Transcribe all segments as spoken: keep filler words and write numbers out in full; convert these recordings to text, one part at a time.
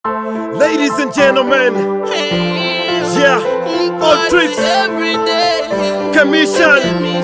Ladies and gentlemen, yeah, all trips, commission,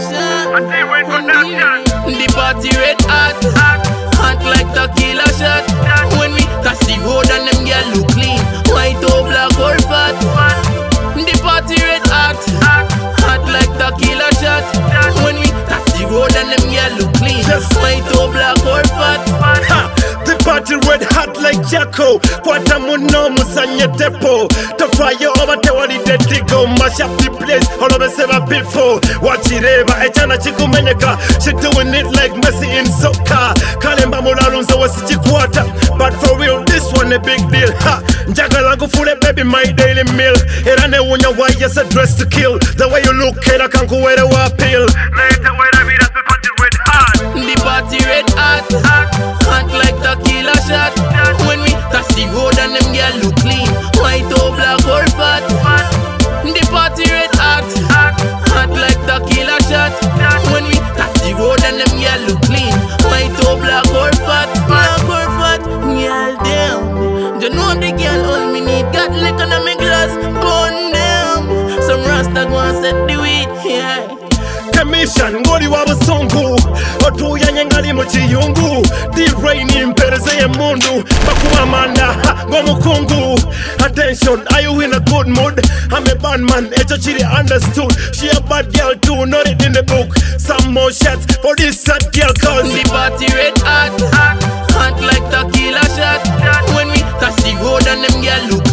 the party red hot, hot like tequila shot. When we touch the road and them girl look clean, white or black or fat. The party red hot, hot like tequila shot. When we touch the road and them girl look clean, white or black or fat. Ha! The party red hot like Jacko. Kwata muno musanye depo. The fire over the wali de digo. Mash up the place, all of us ever before. Watch it ever, echana chikumenyeka. She doing it like Messi in soccer. Kalemba mulalunza wasichi quarter. But for real, this one a big deal. Ha! Njagala gufule baby my daily meal. Erane unya why yes a dress to kill. The way you look, kera kanku were wa appeal. Later when I meet up the party red hot. The party red hot, hot like tequila shot. When we touch the road and them girl look clean, white or black or fat. The party red hot, hot like tequila shot. When we touch the road and them girl look clean, white or black or fat. Black or fat, girl damn. You know the girl all me need, got liquor in my glass, burn them. Some rasta go and set the weed, yeah. Commission, ngoli wabuzungu otuya nyengali mu kiyungu D-Rain mpereze ye mundu bakuwamanda ng'omukungu. Attention, are you in a good mood? I'm a bad man, echo chiri understood. She a bad girl too, not it in the book. Some more shots for this sad girl cause the party red hot, hot like tequila shot. When we touch the road and them girl look